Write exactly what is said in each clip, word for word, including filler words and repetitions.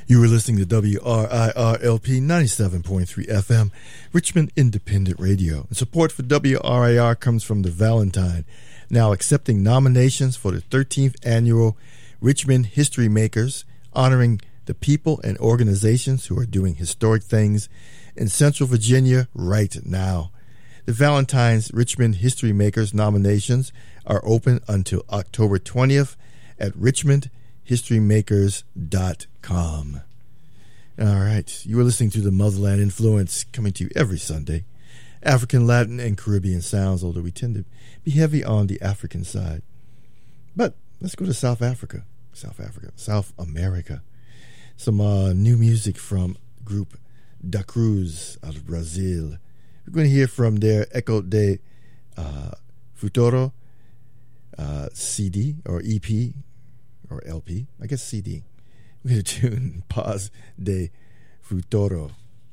You were listening to W R I R L P ninety-seven point three F M, Richmond Independent Radio. And support for W R I R comes from the Valentine, now accepting nominations for the thirteenth Annual Richmond History Makers, honoring the people and organizations who are doing historic things in Central Virginia right now. The Valentine's Richmond History Makers nominations are open until October twentieth at richmond history makers dot com. All right, you are listening to the Motherland Influence, coming to you every Sunday. African, Latin, and Caribbean sounds, although we tend to be heavy on the African side. But let's go to South Africa. South Africa. South America. Some uh, new music from group Da Cruz out of Brazil. We're going to hear from their Echo de uh, Futuro uh, C D or E P or L P. I guess C D. We're going to tune Paz de Futuro.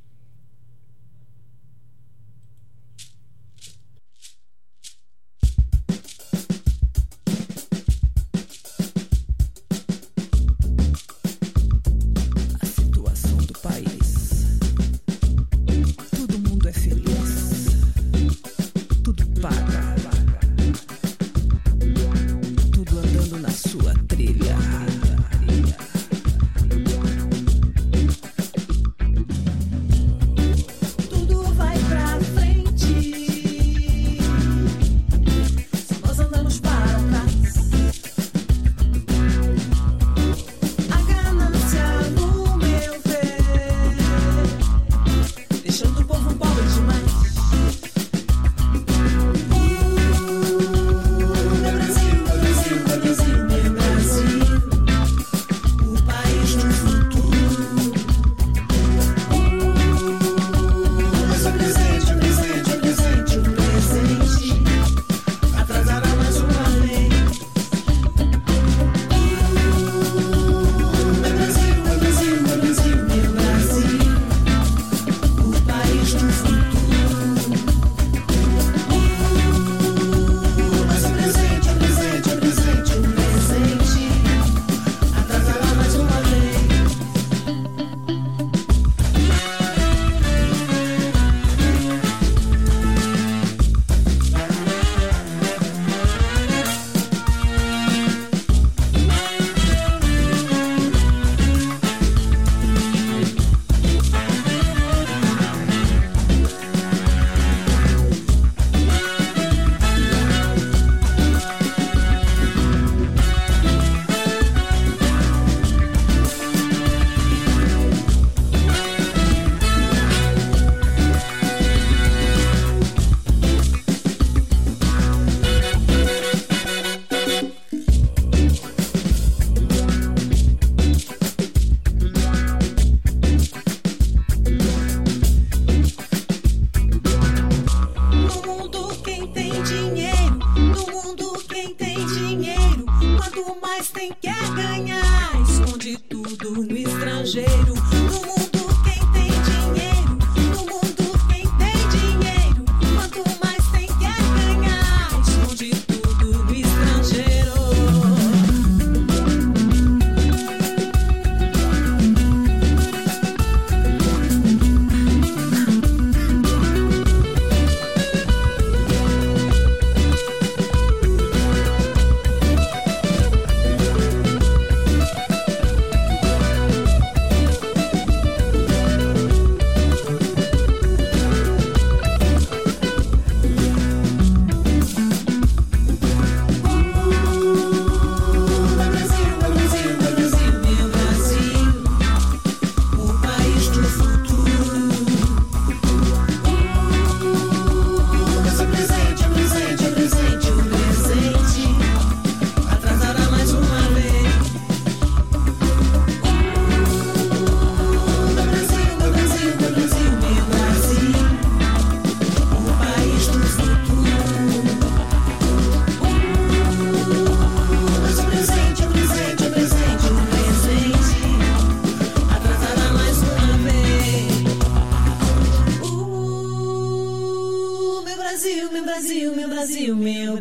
Brasil, meu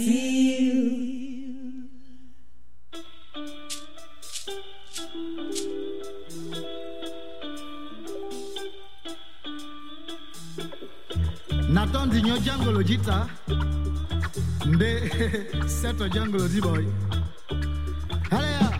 Brasil. Natondi nyo jangolo jita nde seto jangolo di boy. Hallelujah.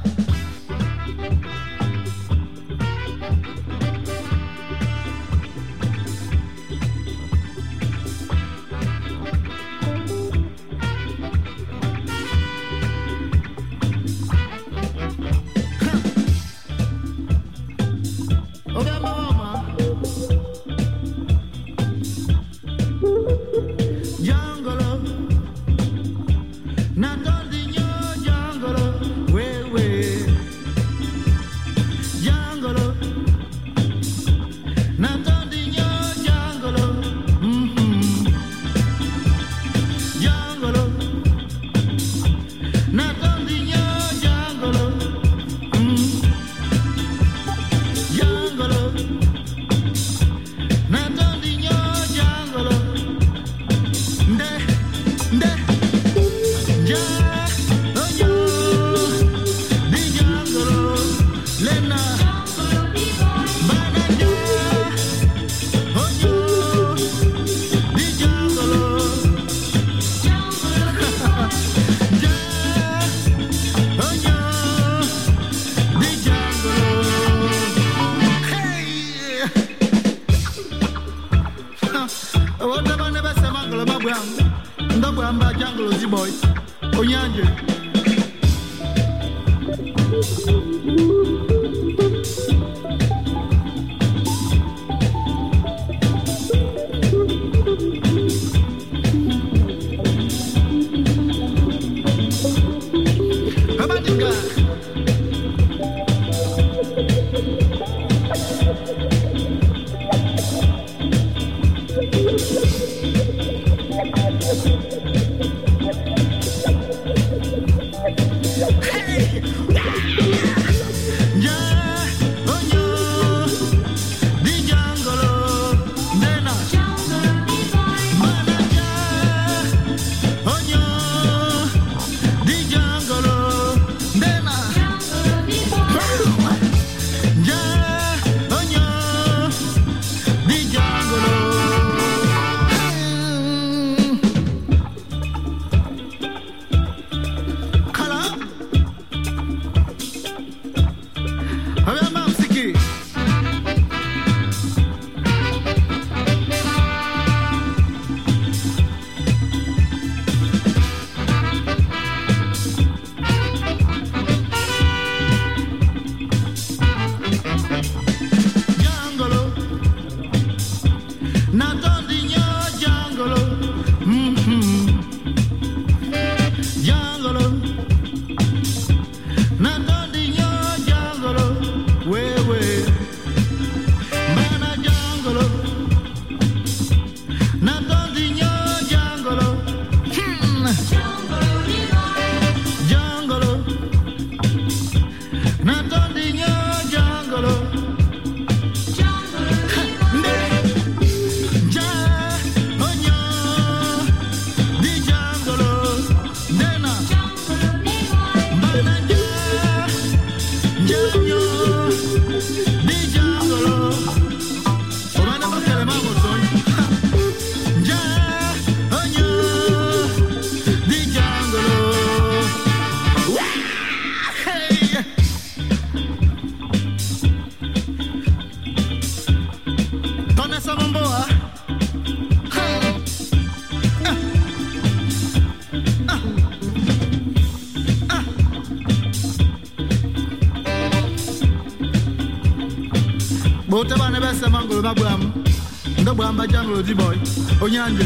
Botaba ne bese mangolo babwam ndo bwamba jangolo di boy onyanje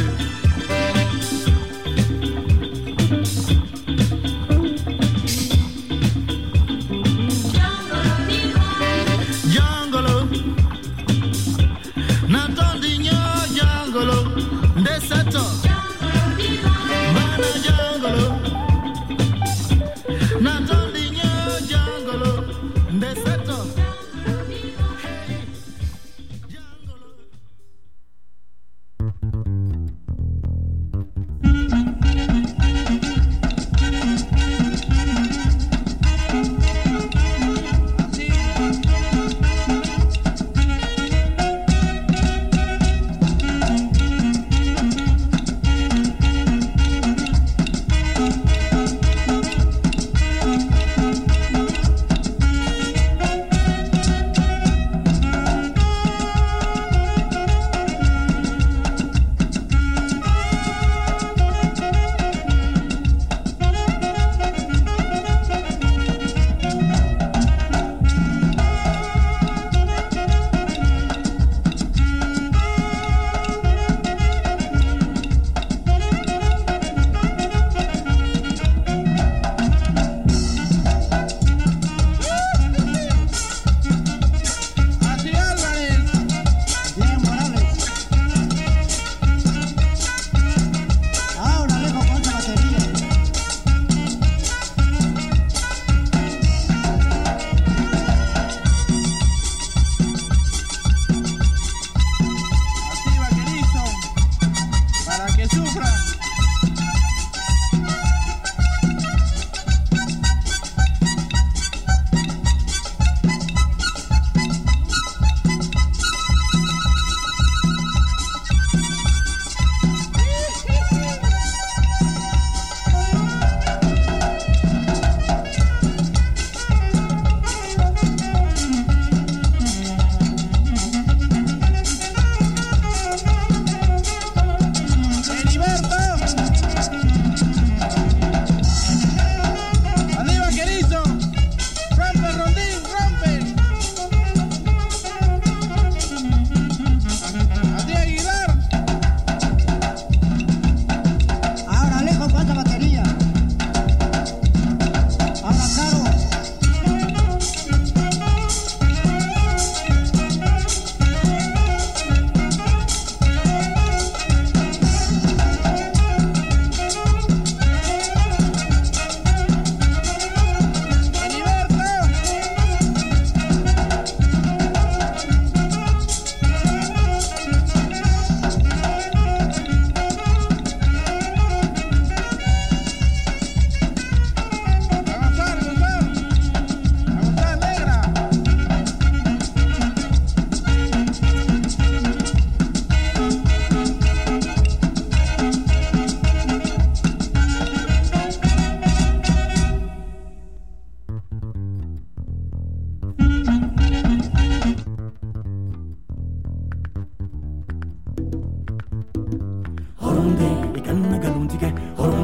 jangolo natondi nyo jangolo nde seto bana jangolo natondi nyo jangolo nde seto.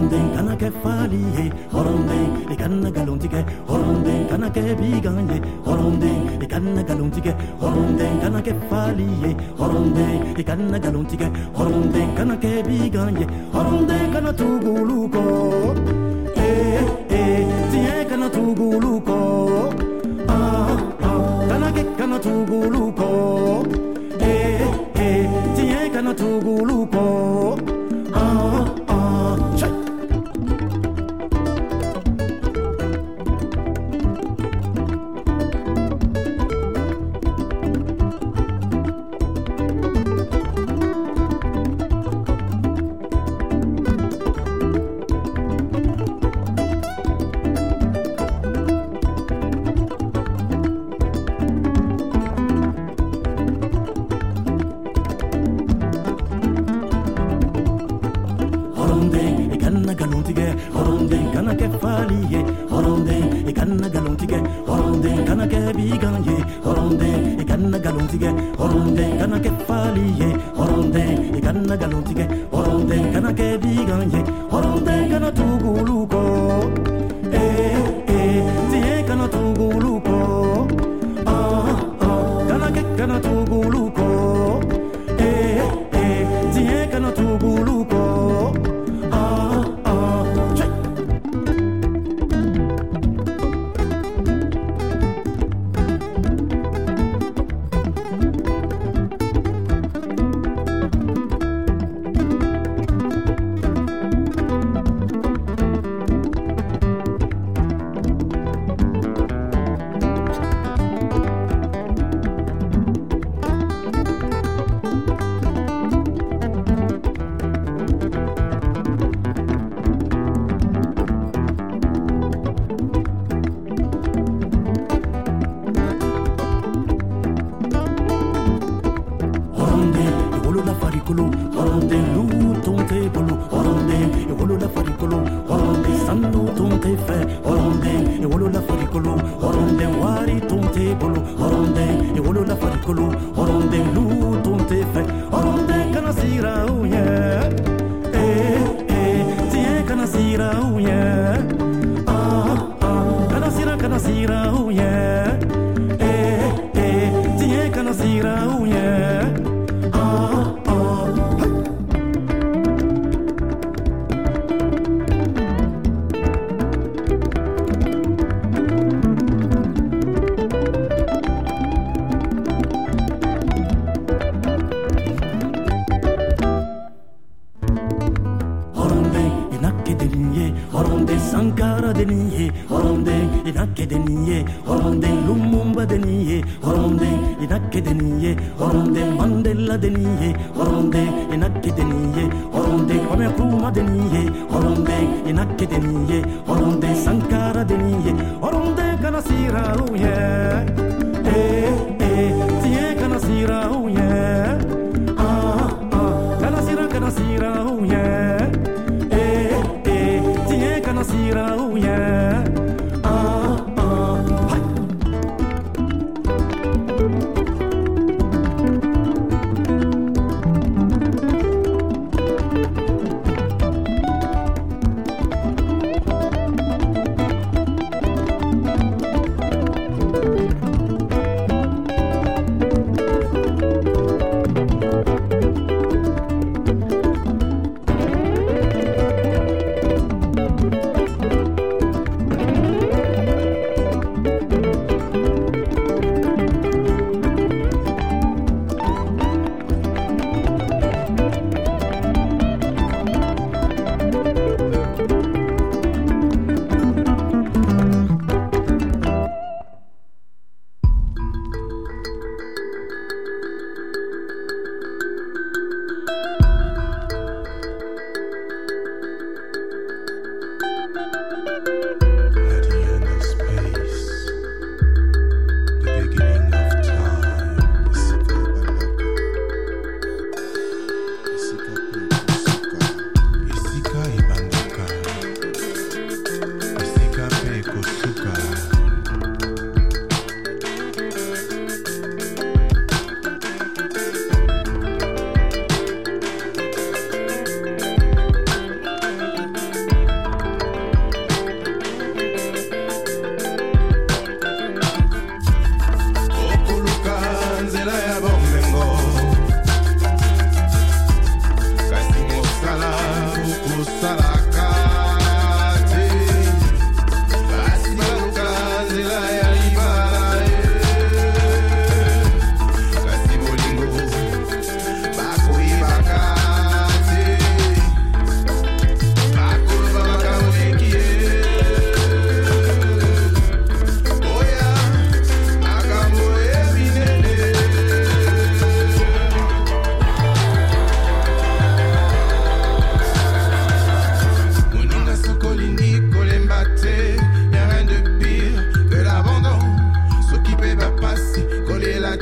horonde kana ke faliye horonde e kanna galontige horonde kana ke biganye horonde e kanna galontige horonde kana ke faliye horonde e kanna galontige horonde kana ke biganye horonde kana tuguluko eh eh tie kana tuguluko ah ah kana ke kana tuguluko eh eh tie kana tuguluko ah ah chay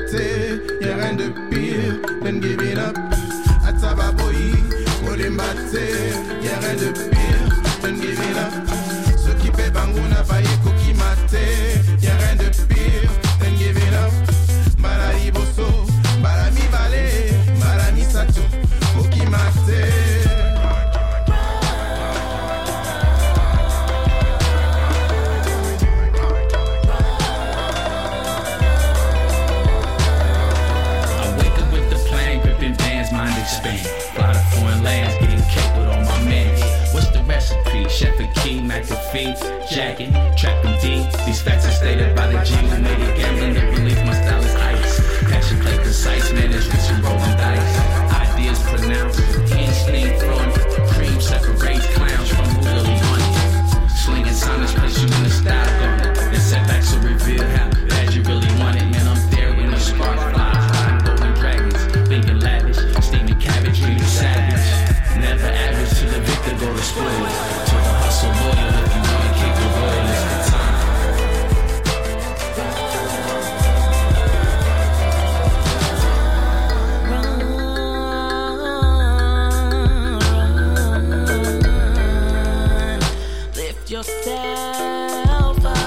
mater, y'a rien de pire than giving up. Atababoyi, Molimbater, y'a rien de pire than giving up. Ceux qui paient Bangouna, Baye, Koki Mater, y'a rien de pire than giving up. Malai Bosso, Balami Balé, Malami Sato, Koki Mater. Expand, fly to foreign lands, getting cake with all my men. What's the recipe? Chef and King, McAfee, jacket, trap and D. These facts are stated by the G who made it gambling. The belief my style is ice. Passion play precise, man, it's rich and rolling dice. Ideas pronounced, hands sling throwing, cream separates clowns from who really want it. Slinging sonnets, place you in the style going. Then setbacks will reveal how bad you really want it. Man, I'm there when the spark flies, high golden dragons, thinking lavish. Steaming cabbage, treat you savage. Never average to the victor, go to spoil. To the hustle loyal, if you wanna keep the royal, it's the time. Run, lift yourself up.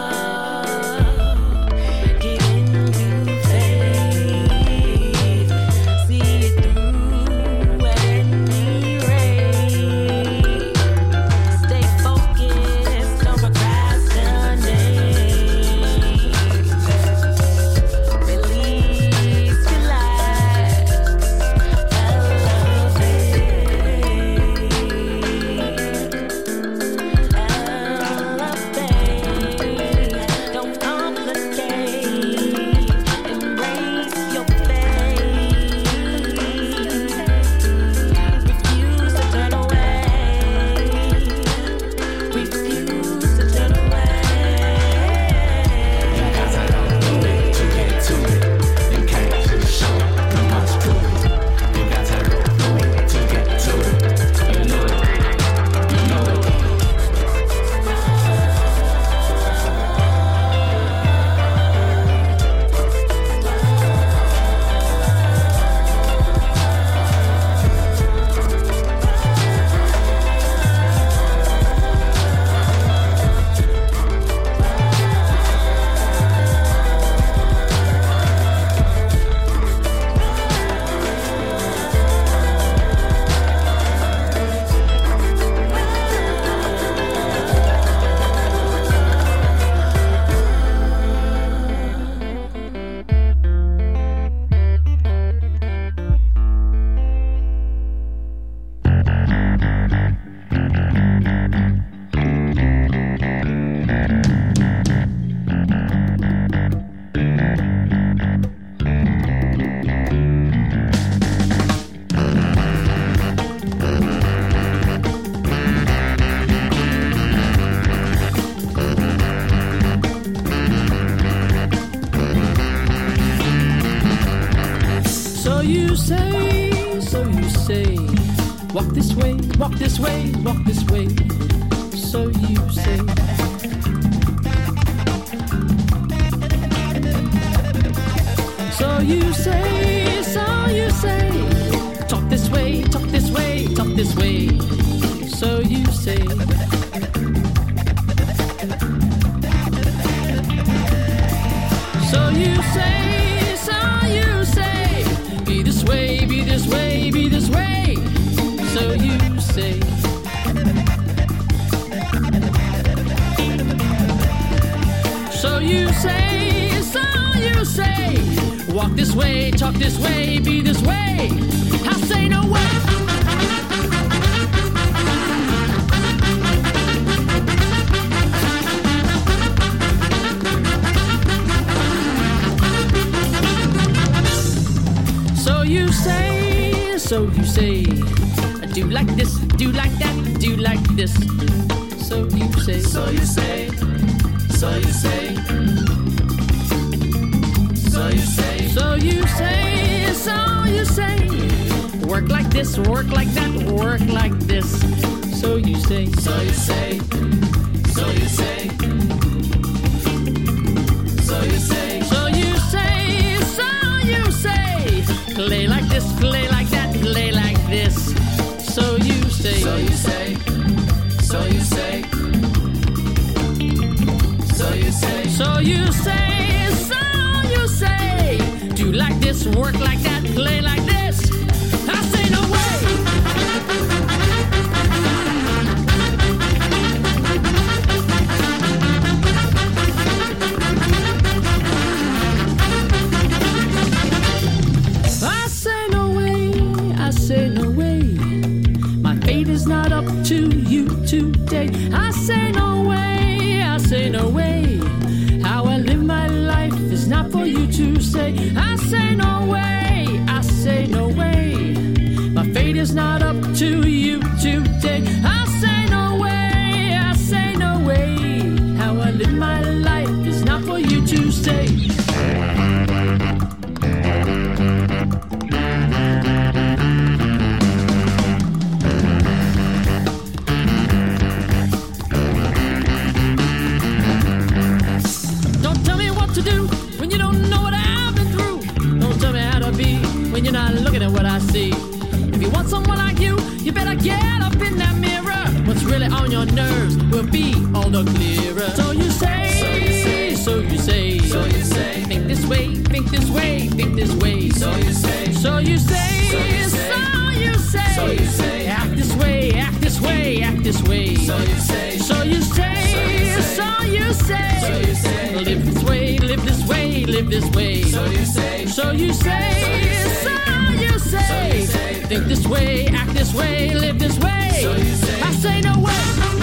Get into faith. See it through at any rate. Stay focused, don't procrastinate. Release, relax, elevate, elevate. Don't complicate, embrace your faith. Refuse to turn away. Refuse to turn away. You guys are all do it to get to it. You can't to show it, you must prove it. You guys are all do it to get to it. You know it, you know it. So you say, so you say, walk this way, walk this way, walk this way. So you say. So you say, so you say, talk this way, talk this way, talk this way. So you say. So you say, so you say, be this way, be this way, be this way. So you say. So you say, so you say, walk this way, talk this way, be this way. I say no way. So you say, so you say, do like this, do like that, do like this. So you say, So you say, so you say, so you say, so you say, so you say, work like this, work like that, work like this. So you say, so you say, so you say, so you say, so you say, so So you say, so you say, do like this, work like that, play like this. I say no way. I say no way, I say no way. My fate is not up to you today. I say no way, I say no way. How I live my life is not for you to say. I say no way, I say no way. My fate is not up to you today. I say no way, I say no way. How I live my life is not for you to say. Don't tell me what to do when you don't know what I've been through. Don't tell me how to be when you're not looking at what I see. If you want someone like you, you better get up in that mirror. What's really on your nerves will be all the clearer. So you say, so you say, so you say, so you say. Think this way, think this way, think this way. So you say, so you say, so you say, so you say, so you say. Act this way, act this way, act this way. So you say, so you say, so you say, so you say. Live this way, live this way, live this way. So you say, so you say, so you say. Think this way, act this way, live this way. So you say, I say no way.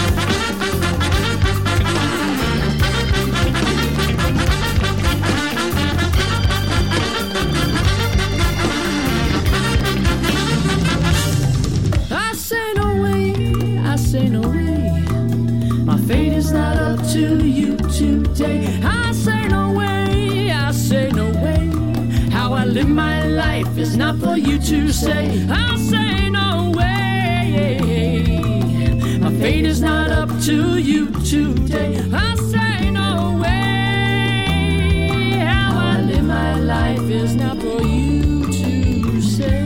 I say no way, I say no way. My fate is not up to you today. I say no way, I say no way. How I live my life is not for you to say. I say no way. My fate is not up to you today. I say no way. How I live my life is not for you to say.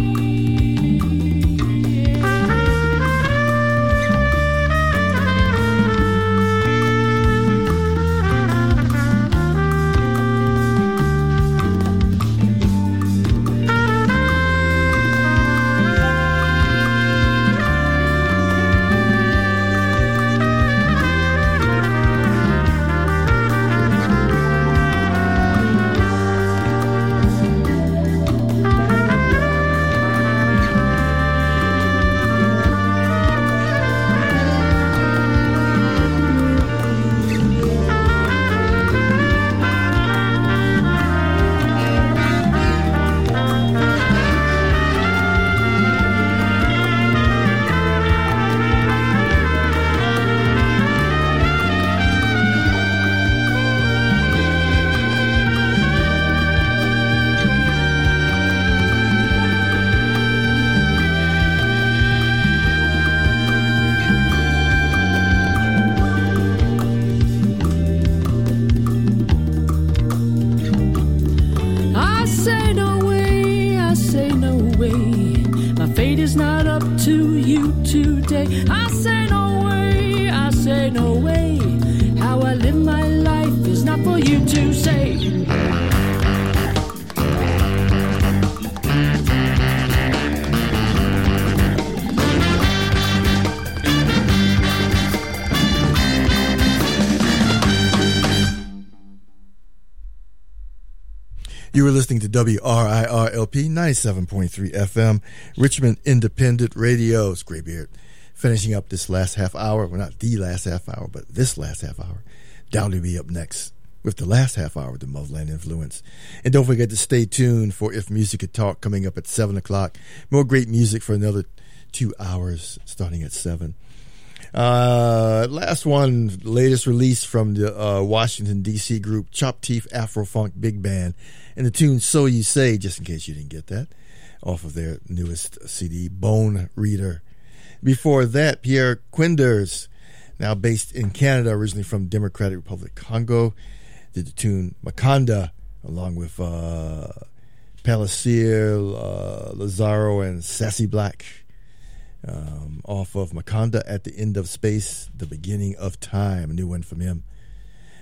I say no way, I say no way. How I live my life is not for you to say. You were listening to W R I R L P ninety-seven point three F M, Richmond Independent Radio. It's Graybeard. Finishing up this last half hour. Well, not the last half hour, but this last half hour. Dowdy will be up next with the last half hour of the Motherland Influence. And don't forget to stay tuned for If Music Could Talk coming up at seven o'clock. More great music for another two hours starting at seven. Uh, last one, latest release from the uh, Washington, D C group Chop Teeth Afro-Funk Big Band, and the tune So You Say, just in case you didn't get that, off of their newest C D, Bone Reader. Before that, Pierre Quinders, now based in Canada, originally from Democratic Republic Congo, did the tune Makanda, along with uh, Palisier, uh, Lazaro, and Sassy Black. Um, off of Makanda, At the End of Space, The Beginning of Time, a new one from him.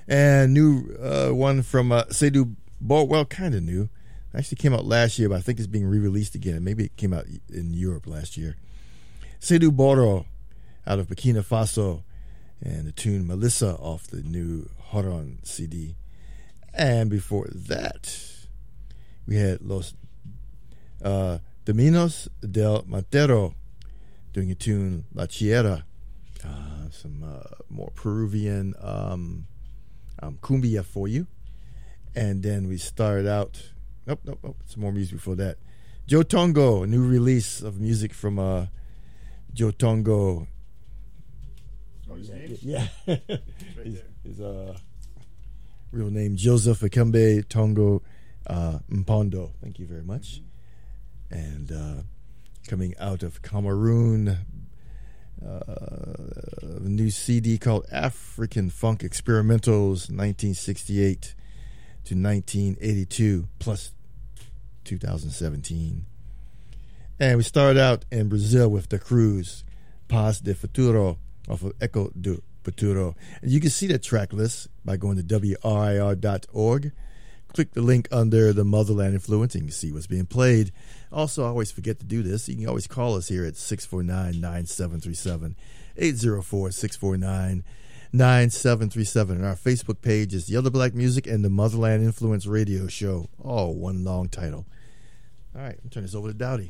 And new uh, one from uh, Seydou Bor, well, kind of new. Actually came out last year, but I think it's being re-released again. Maybe it came out in Europe last year. Seydou Boro out of Burkina Faso, and the tune Melissa off the new Horon C D. And before that, we had Los uh, Dominos del Montero doing a tune La Chiera, uh, some uh, more Peruvian um, um, cumbia for you. And then we started out, nope, nope, nope, some more music before that. Joe Tongo, a new release of music from uh, Joe Tongo. Oh, his name? Yeah. Right his, there. his uh, real name, Joseph Akembe Tongo uh, Mpondo. Thank you very much. And uh, coming out of Cameroon, uh, a new C D called African Funk Experimentals, nineteen sixty-eight to nineteen eighty-two, plus two thousand seventeen. And we started out in Brazil with the Cruz, Paz de Futuro, off of Echo do Futuro. And you can see that track list by going to W R I R dot org. Click the link under the Motherland Influence and you can see what's being played. Also, I always forget to do this. You can always call us here at six four nine, nine seven three seven, eight zero four, six four nine, nine seven three seven. And our Facebook page is Yellow Black Music and the Motherland Influence Radio Show. All one long title. All right, I'm turning this over to Dowdy.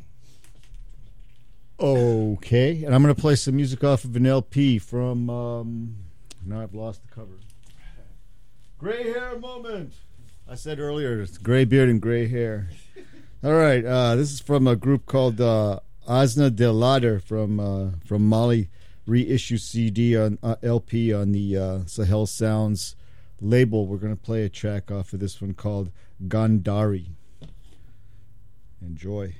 Okay, and I'm going to play some music off of an L P from, um, now I've lost the cover. Gray Hair Moment. I said earlier, it's gray beard and gray hair. All right, uh, this is from a group called uh, Asna Del Ladder from uh, from Mali, reissue C D on uh, L P on the uh, Sahel Sounds label. We're going to play a track off of this one called Gandari. Enjoy.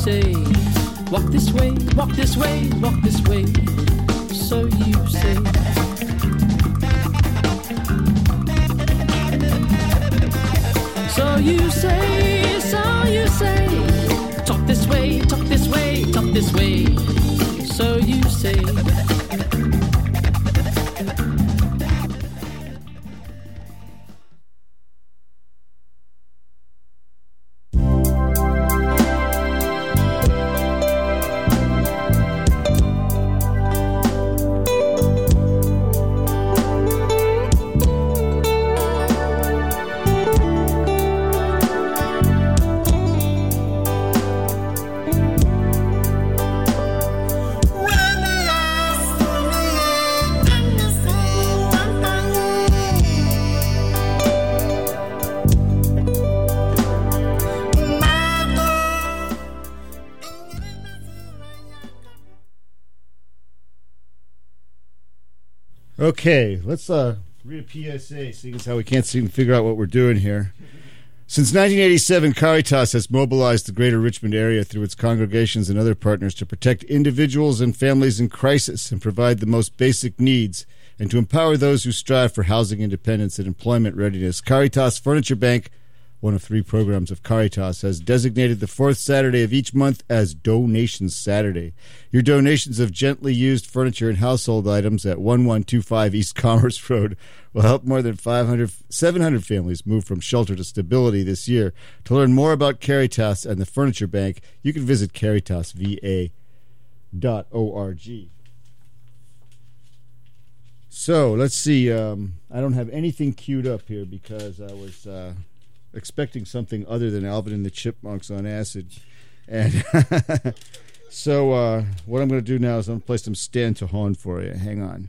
say, walk this way, walk this way, walk this way. So you say. So you say, so you say, talk this way, talk this way, talk this way. So you say. Okay, let's uh, read a P S A, seeing as how we can't seem to figure out what we're doing here. Since nineteen eighty-seven, Caritas has mobilized the greater Richmond area through its congregations and other partners to protect individuals and families in crisis and provide the most basic needs, and to empower those who strive for housing independence and employment readiness. Caritas Furniture Bank, one of three programs of Caritas, has designated the fourth Saturday of each month as Donation Saturday. Your donations of gently used furniture and household items at eleven twenty-five East Commerce Road will help more than five hundred, seven hundred families move from shelter to stability this year. To learn more about Caritas and the Furniture Bank, you can visit caritas v a dot org. So, let's see. Um, I don't have anything queued up here because I was... Uh, expecting something other than Alvin and the Chipmunks on acid. And so uh, what I'm going to do now is I'm going to play some Stand to Horn for you. Hang on.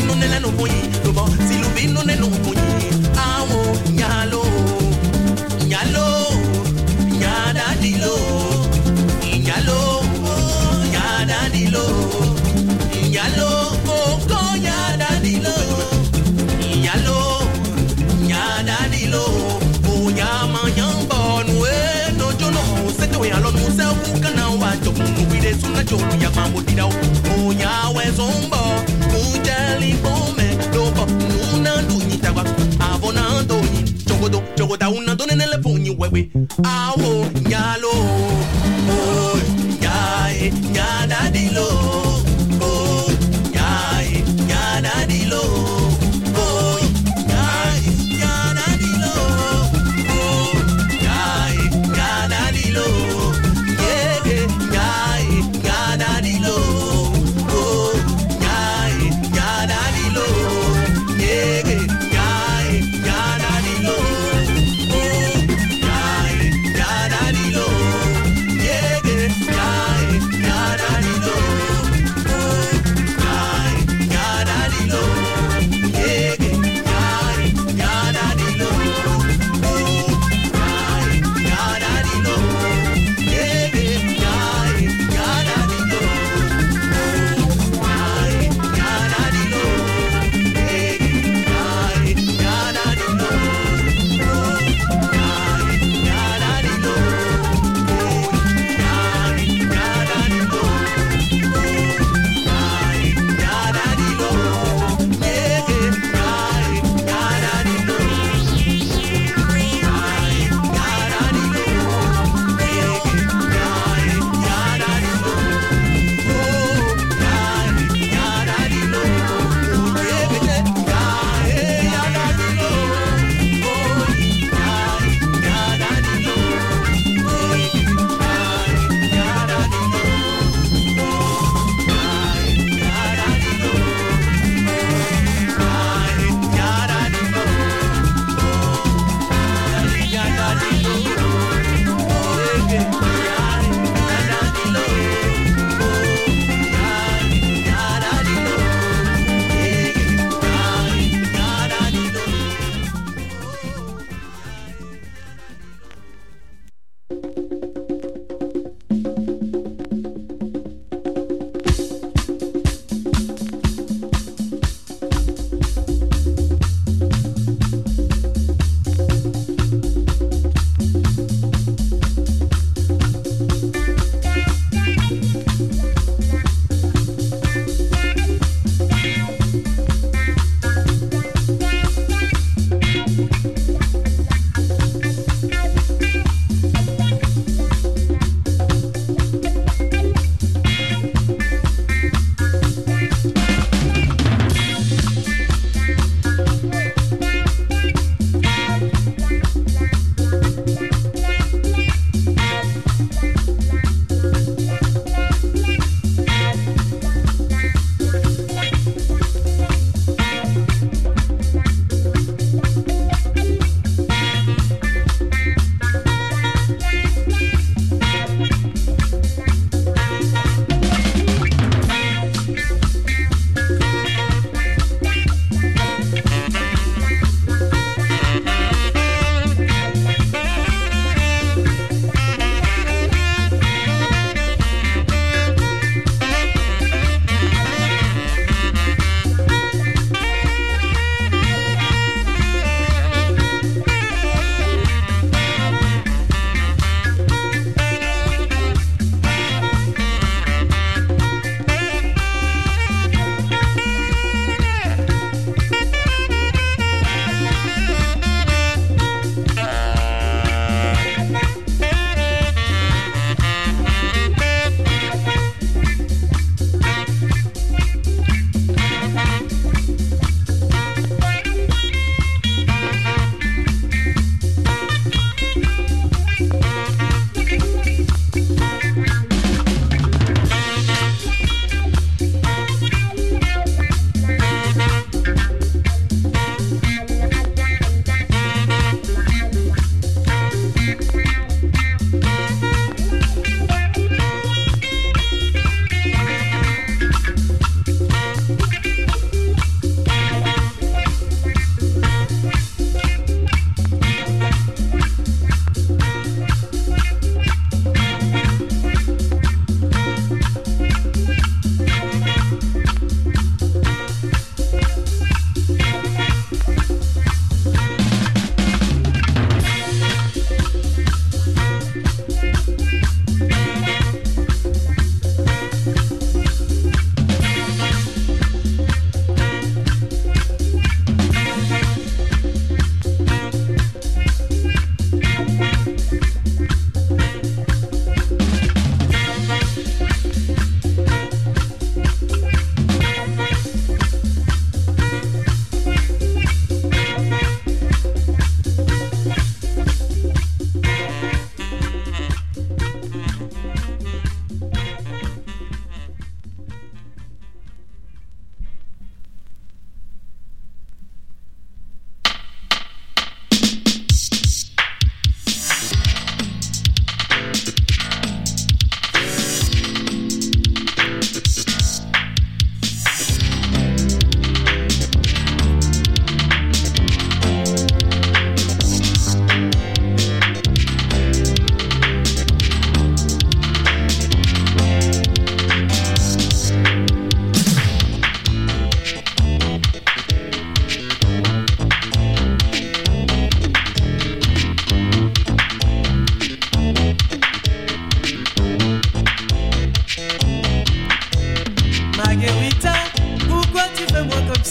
vino nella no poi robo si lo vino nella no poi awo nyalo nyalo nyada dilo nyalo nyada dilo nyalo ko nyada dilo nyalo nyada dilo o nyama nyamba nwe no jono se to ya lo no se ku kana wa to mu bi de suna jo ya ma mo dida o nya we zombo mu jali bome do bo una du ni tagwa avona do ni jogodo jogoda una do nele poni wewe awo nyalo o nyae nyada dilo o nyae nyada dilo o nyae nyada dilo o nyae nyada dilo yeah nyae nyada dilo o nyae nyada dilo yeah nyae nyada dilo o nyae nyada dilo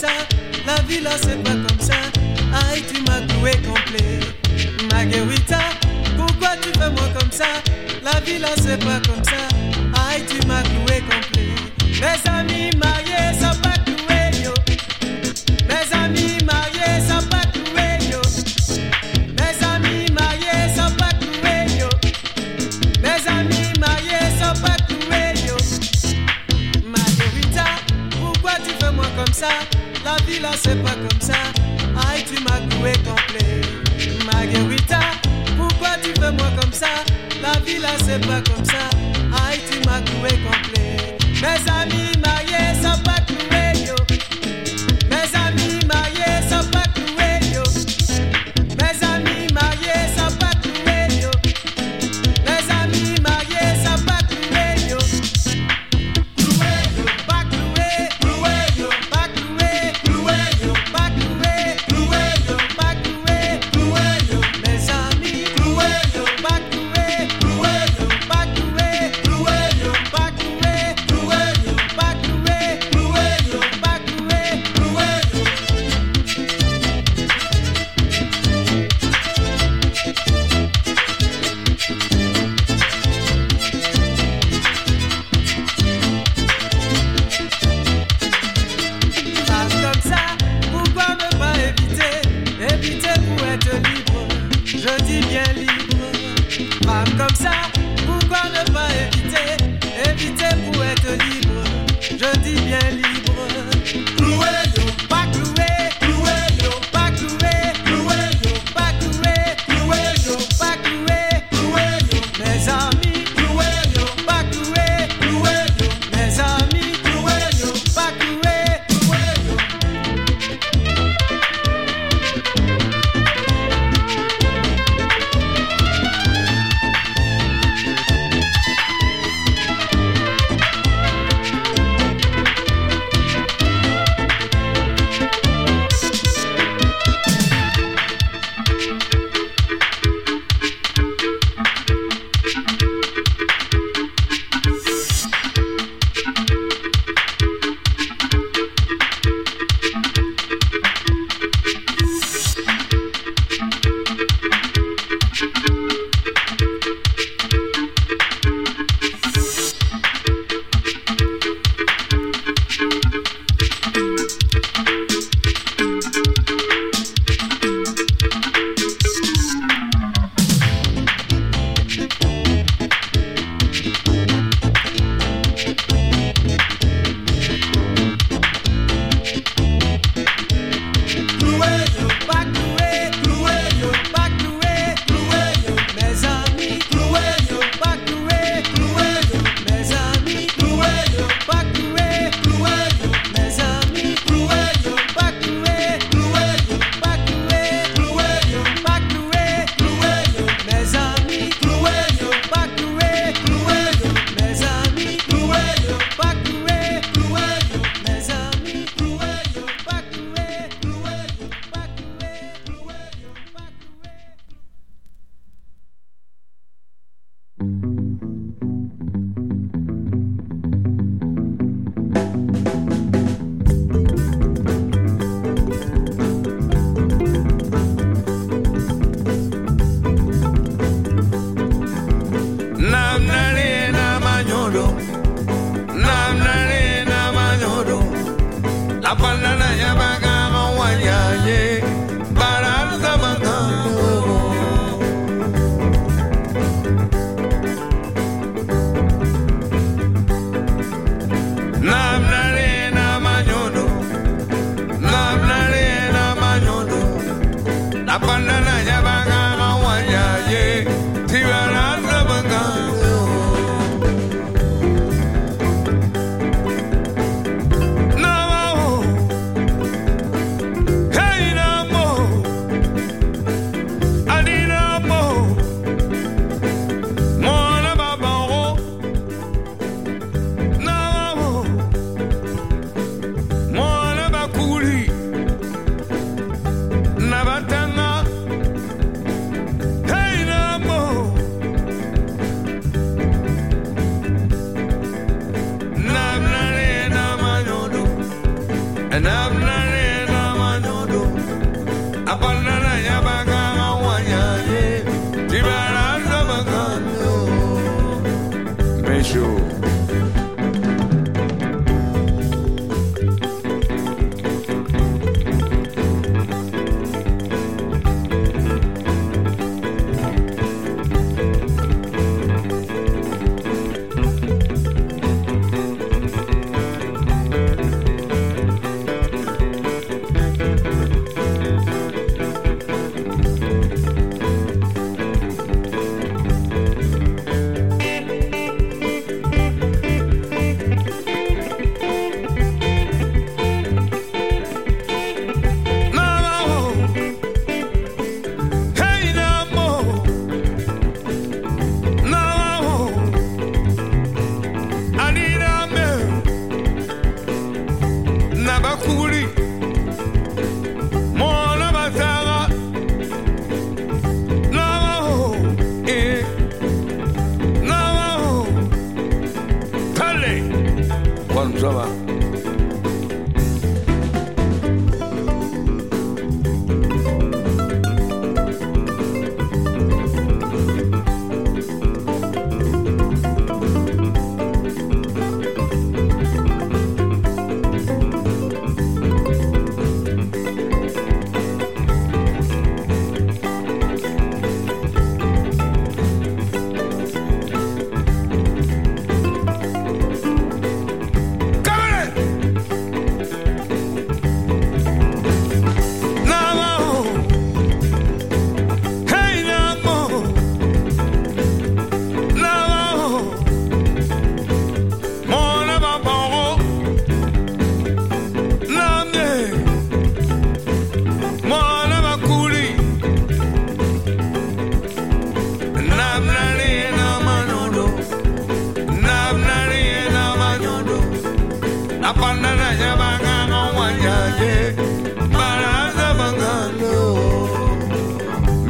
ça, la vie là c'est pas comme ça. Aïe, tu m'as cloué complet. Marguerita, pourquoi tu fais moi comme ça? La vie là c'est pas comme ça. Aïe, tu m'as cloué complet. Mes amis mariés sont pas cloués yo. Mes amis mariés sont pas cloués yo. Mes amis mariés sont pas cloués yo. Mes amis mariés sont pas cloués yo. Marguerita, pourquoi tu fais moi comme ça? La vie là c'est pas comme ça. Aïe, tu m'as cloué complet. Marguerita, pourquoi tu fais moi comme ça? La vie là c'est pas comme ça. Aïe, tu m'as cloué complet. Mes amis mariés sont pas cloués yo. Mes amis mariés sont pas cloués yo. Mes amis mariés sont pas cloués yo. Mes amis mariés sont pas cloués yo. Cloué yo, pas cloué, cloué yo, pas cloué, cloué yo, pas cloué, cloué yo, pas cloué, cloué yo. Mes amis cloué yo, pas cloué, cloué yo, pas cloué, cloué yo, pas cloué, cloué yo, pas cloué, cloué.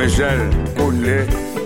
Michel Kounle.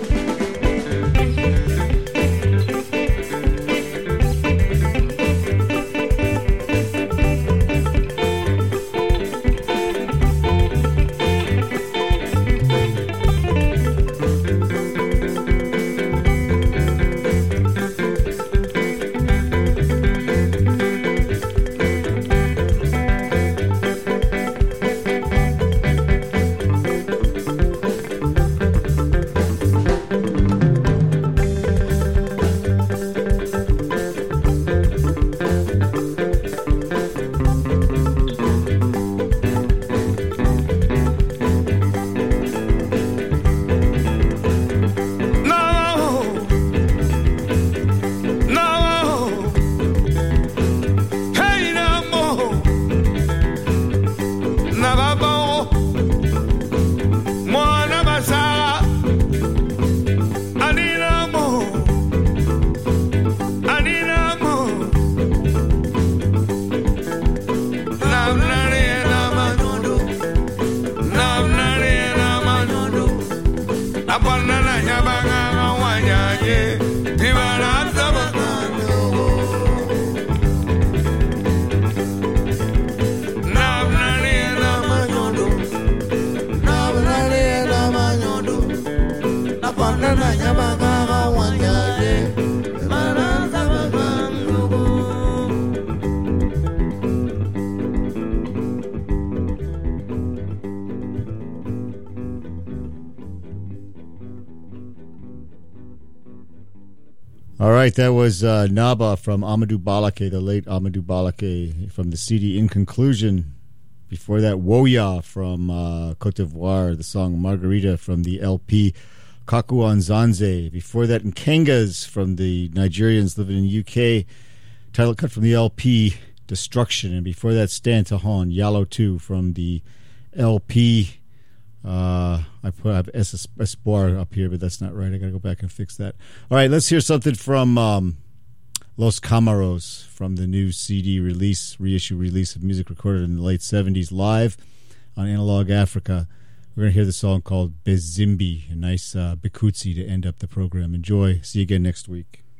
All right, that was uh, Naba from Amadou Balake, the late Amadou Balake from the C D In Conclusion. Before that, Woya from uh, Cote d'Ivoire, the song Margarita from the L P Kaku Anzanze. Before that, Nkengas from the Nigerians living in the U K, title cut from the L P Destruction. And before that, Stan Tahon, Yallo two from the L P. Uh, I put I have Es- Espoir up here, but that's not right. I got to go back and fix that. All right, let's hear something from um, Los Camaros from the new C D release, reissue release of music recorded in the late seventies live on Analog Africa. We're going to hear the song called Bezimbi, a nice uh, Bikutsi to end up the program. Enjoy. See you again next week.